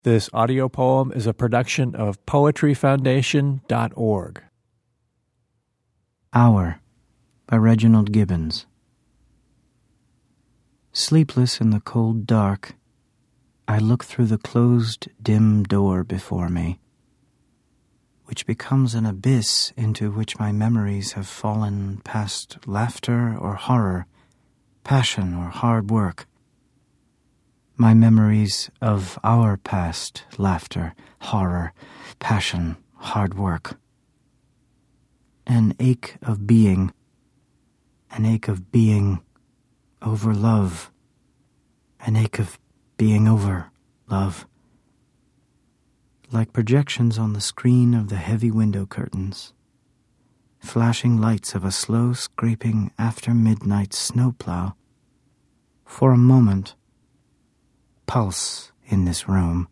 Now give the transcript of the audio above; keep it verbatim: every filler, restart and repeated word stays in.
This audio poem is a production of poetry foundation dot org. Hour by Reginald Gibbons. Sleepless in the cold dark, I look through the closed, dim door before me, which becomes an abyss into which my memories have fallen past laughter or horror, passion or hard work. My memories of our past laughter, horror, passion, hard work. An ache of being, an ache of being over love, an ache of being over love. Like projections on the screen of the heavy window curtains, flashing lights of a slow scraping after midnight snowplow. For a moment, pulse in this room,